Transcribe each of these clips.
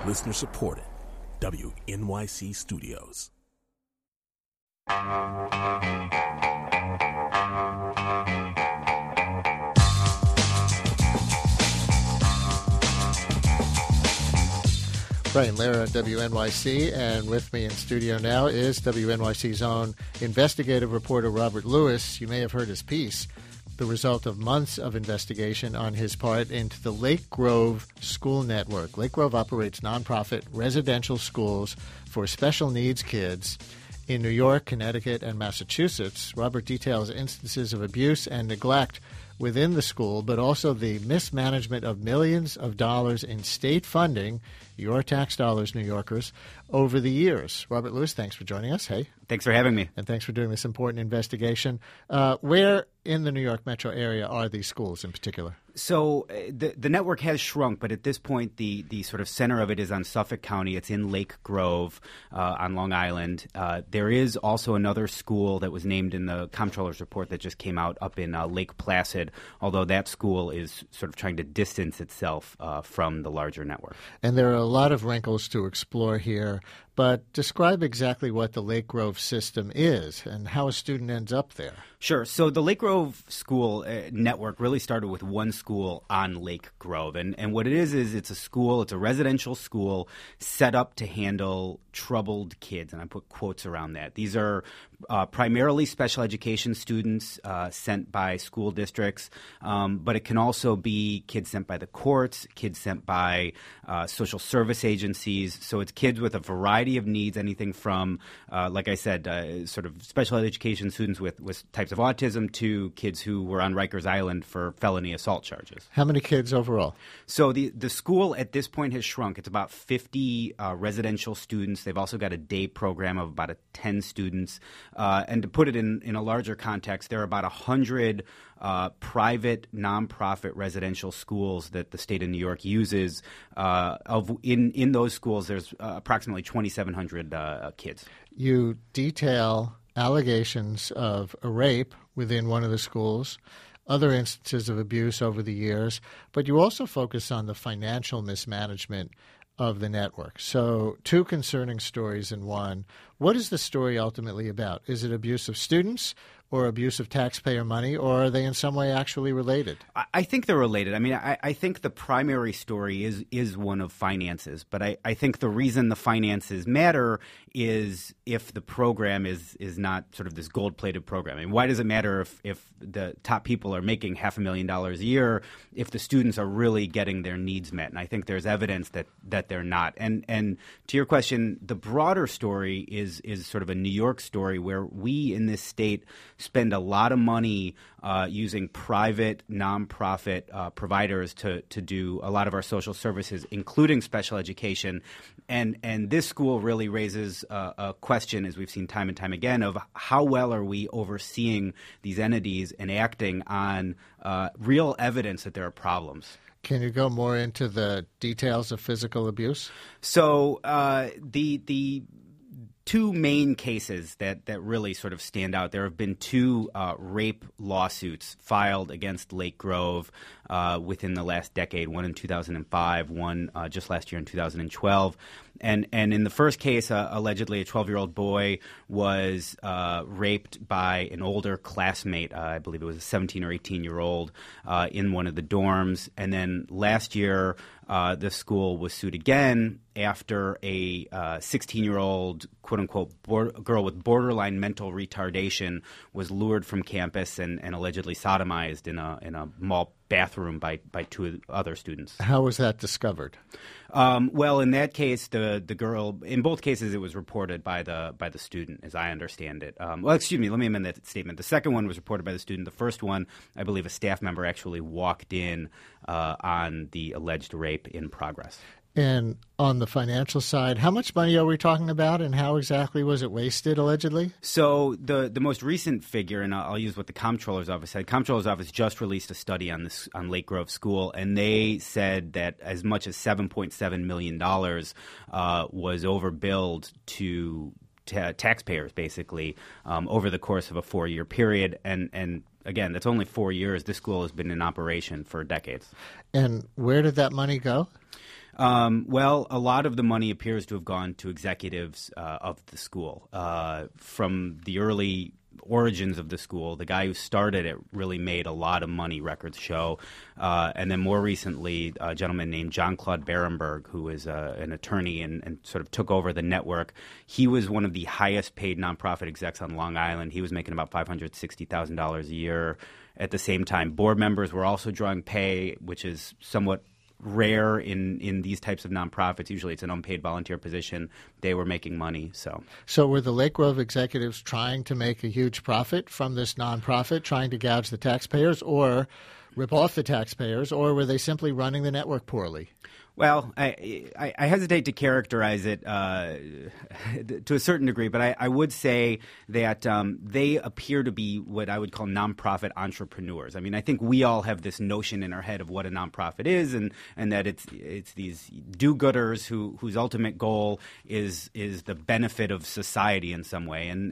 Listener supported. WNYC Studios. Brian Lehrer at WNYC, and with me in studio now is WNYC's own investigative reporter Robert Lewis. You may have heard his piece, the result of months of investigation on his part into the Lake Grove School Network. Lake Grove operates nonprofit residential schools for special needs kids in New York, Connecticut, and Massachusetts. Robert details instances of abuse and neglect within the school, but also the mismanagement of millions of dollars in state funding, your tax dollars, New Yorkers, over the years. Robert Lewis, thanks for joining us. Hey. Thanks for having me. And thanks for doing this important investigation. Where in the New York metro area are these schools in particular? So the network has shrunk, but at this point, the sort of center of it is on Suffolk County. It's in Lake Grove on Long Island. There is also another school that was named in the comptroller's report that just came out up in Lake Placid, although that school is sort of trying to distance itself from the larger network. And there are a lot of wrinkles to explore here, but describe exactly what the Lake Grove system is and how a student ends up there. Sure. So the Lake Grove school network really started with one school on Lake Grove. And what it is it's a school, it's a residential school set up to handle troubled kids. And I put quotes around that. These are primarily special education students sent by school districts, but it can also be kids sent by the courts, kids sent by social service agencies. So it's kids with a variety of needs, anything from, like I said, sort of special education students with types of autism to kids who were on Rikers Island for felony assault charges. How many kids overall? So the school at this point has shrunk. It's about 50 residential students. They've also got a day program of about 10 students. And to put it in a larger context, there are about 100 private nonprofit residential schools that the state of New York uses. In those schools, there's approximately 2,700 kids. You detail allegations of a rape within one of the schools, other instances of abuse over the years, but you also focus on the financial mismanagement of the network. So 2 concerning stories in one. What is the story ultimately about? Is it abuse of students or abuse of taxpayer money, or are they in some way actually related? I think they're related. I mean, I think the primary story is one of finances, but I think the reason the finances matter is if the program is not sort of this gold-plated program. I mean, why does it matter if the top people are making $500,000 a year if the students are really getting their needs met? And I think there's evidence that they're not. And to your question, the broader story is sort of a New York story where we in this state spend a lot of money using private nonprofit providers to do a lot of our social services, including special education. And this school really raises a question, as we've seen time and time again, of how well are we overseeing these entities and acting on real evidence that there are problems. Can you go more into the details of physical abuse? So the 2 main cases that really sort of stand out. There have been 2 rape lawsuits filed against Lake Grove within the last decade, one in 2005, one just last year in 2012. And in the first case, allegedly a 12-year-old boy was raped by an older classmate. I believe it was a 17 or 18-year-old in one of the dorms. And then last year, the school was sued again after a 16-year-old, quote-unquote, girl with borderline mental retardation was lured from campus and allegedly sodomized in a mall bathroom by 2 other students. How was that discovered? Well, in that case, the girl, in both cases, it was reported by the student, as I understand it. Well, excuse me, let me amend that statement. The second one was reported by the student. The first one, I believe a staff member actually walked in on the alleged rape in progress. And on the financial side, how much money are we talking about, and how exactly was it wasted, allegedly? So the most recent figure, and I'll use what the Comptroller's Office said. Comptroller's Office just released a study on Lake Grove School, and they said that as much as $7.7 million was overbilled to taxpayers, basically, over the course of a 4-year period. And again, that's only 4 years. This school has been in operation for decades. And where did that money go? Well, a lot of the money appears to have gone to executives of the school. From the early origins of the school, the guy who started it really made a lot of money, records show. And then more recently, a gentleman named John-Claude Berenberg, who is an attorney and sort of took over the network. He was one of the highest paid nonprofit execs on Long Island. He was making about $560,000 a year. At the same time, board members were also drawing pay, which is somewhat rare in these types of nonprofits. Usually it's an unpaid volunteer position. They were making money. So were the Lake Grove executives trying to make a huge profit from this nonprofit, trying to gouge the taxpayers or rip off the taxpayers, or were they simply running the network poorly? Well, I hesitate to characterize it to a certain degree, but I would say that they appear to be what I would call nonprofit entrepreneurs. I mean, I think we all have this notion in our head of what a nonprofit is, and that it's these do-gooders whose ultimate goal is the benefit of society in some way. And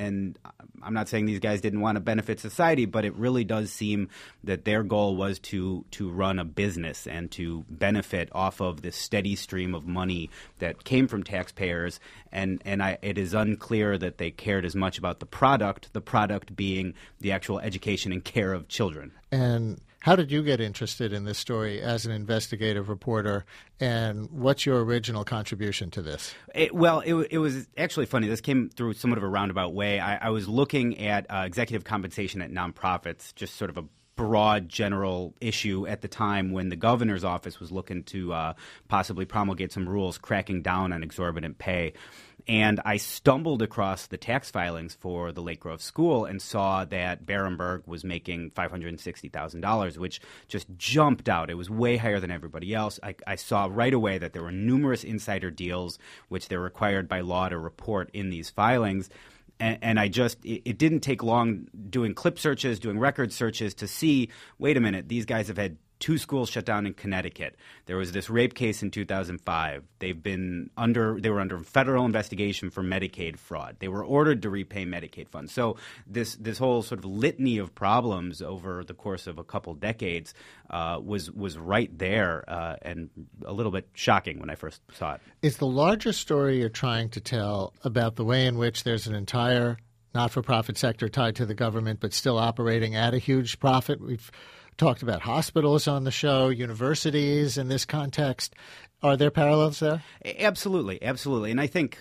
I'm not saying these guys didn't want to benefit society, but it really does seem that their goal was to run a business and to benefit off of this steady stream of money that came from taxpayers, and it is unclear that they cared as much about the product being the actual education and care of children. And how did you get interested in this story as an investigative reporter, and what's your original contribution to this? It was actually funny. This came through somewhat of a roundabout way. I was looking at executive compensation at nonprofits, just sort of a broad general issue at the time when the governor's office was looking to possibly promulgate some rules cracking down on exorbitant pay. And I stumbled across the tax filings for the Lake Grove School and saw that Berenberg was making $560,000, which just jumped out. It was way higher than everybody else. I saw right away that there were numerous insider deals, which they're required by law to report in these filings. And it didn't take long doing clip searches, doing record searches to see, wait a minute, these guys have had 2 schools shut down in Connecticut. There was this rape case in 2005. They were under federal investigation for Medicaid fraud. They were ordered to repay Medicaid funds. So this whole sort of litany of problems over the course of a couple decades was right there, and a little bit shocking when I first saw it. Is the larger story you're trying to tell about the way in which there's an entire not-for-profit sector tied to the government but still operating at a huge profit? We've talked about hospitals on the show, universities in this context. Are there parallels there? Absolutely. And I think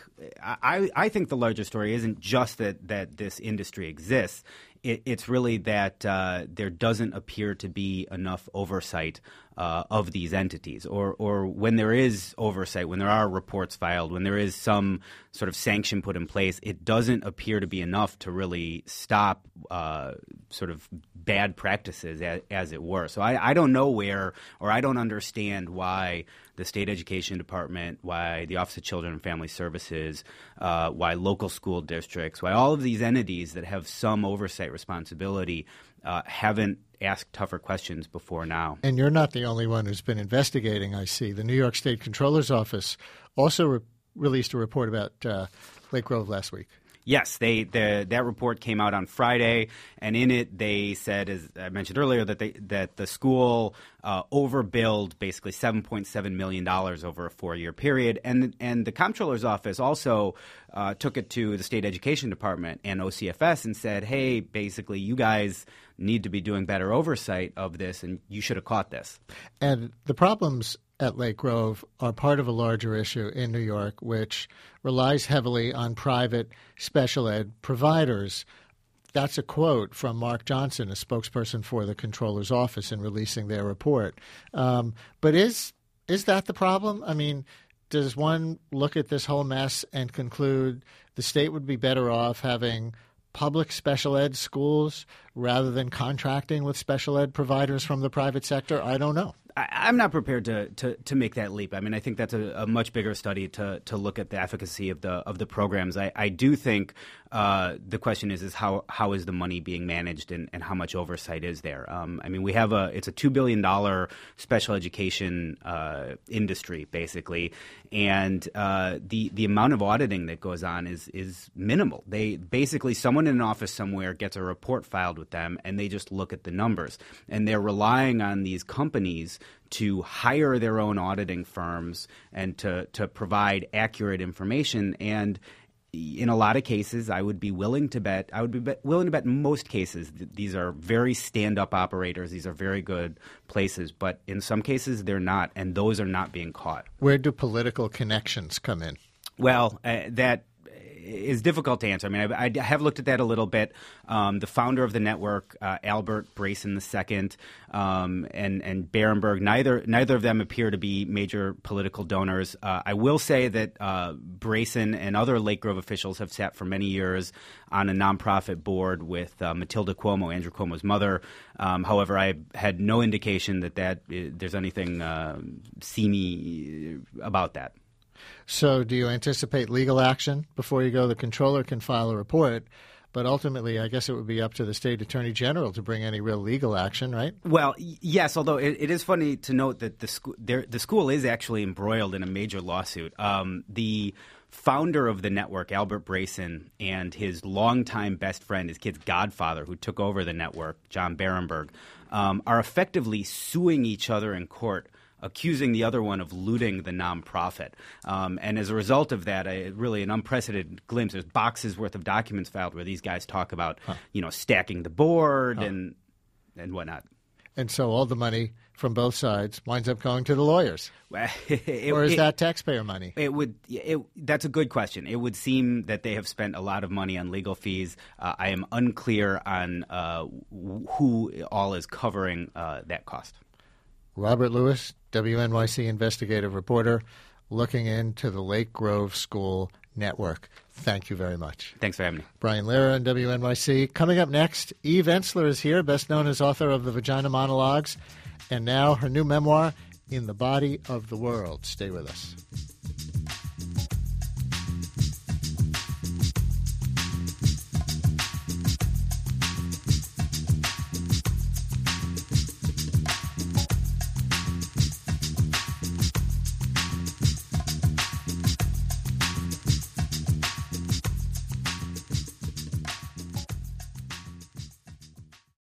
the larger story isn't just that this industry exists. It's really that there doesn't appear to be enough oversight of these entities, or when there is oversight, when there are reports filed, when there is some sort of sanction put in place, it doesn't appear to be enough to really stop sort of bad practices, as it were. So I don't know where, or I don't understand why the State Education Department, why the Office of Children and Family Services, why local school districts, why all of these entities that have some oversight responsibility haven't asked tougher questions before now. And you're not the only one who's been investigating, I see. The New York State Comptroller's Office also released a report about Lake Grove last week. Yes, that report came out on Friday, and in it they said, as I mentioned earlier, that the school overbilled basically $7.7 million over a 4-year period, and the Comptroller's Office also took it to the State Education Department and OCFS and said, hey, basically you guys need to be doing better oversight of this, and you should have caught this. And the problems at Lake Grove are part of a larger issue in New York, which relies heavily on private special ed providers. That's a quote from Mark Johnson, a spokesperson for the Comptroller's Office, in releasing their report. But is that the problem? I mean, does one look at this whole mess and conclude the state would be better off having public special ed schools rather than contracting with special ed providers from the private sector? I don't know. I'm not prepared to make that leap. I mean, I think that's a much bigger study to look at the efficacy of the programs. I do think the question is how is the money being managed and how much oversight is there? I mean, we have it's a $2 billion special education industry basically, and the amount of auditing that goes on is minimal. They basically, someone in an office somewhere gets a report filed with them and they just look at the numbers, and they're relying on these companies to hire their own auditing firms and to provide accurate information. And in a lot of cases, I would be willing to bet in most cases these are very stand-up operators. These are very good places. But in some cases, they're not, and those are not being caught. Where do political connections come in? Well, that is difficult to answer. I mean, I have looked at that a little bit. The founder of the network, Albert Brayson II, and Berenberg, neither of them appear to be major political donors. I will say that Brayson and other Lake Grove officials have sat for many years on a nonprofit board with Matilda Cuomo, Andrew Cuomo's mother. However, I had no indication that there's anything seamy about that. So do you anticipate legal action before you go? The controller can file a report, but ultimately I guess it would be up to the state attorney general to bring any real legal action, right? Well, yes, although it is funny to note that the school is actually embroiled in a major lawsuit. The founder of the network, Albert Brayson, and his longtime best friend, his kid's godfather, who took over the network, John Berenberg, are effectively suing each other in court, accusing the other one of looting the nonprofit. And as a result of that, really an unprecedented glimpse. There's boxes worth of documents filed where these guys talk about, stacking the board and whatnot. And so all the money from both sides winds up going to the lawyers. Or is that taxpayer money? That's a good question. It would seem that they have spent a lot of money on legal fees. I am unclear on who all is covering that cost. Robert Lewis, WNYC investigative reporter, looking into the Lake Grove School Network. Thank you very much. Thanks for having me. Brian Lehrer on WNYC. Coming up next, Eve Ensler is here, best known as author of The Vagina Monologues, and now her new memoir, In the Body of the World. Stay with us.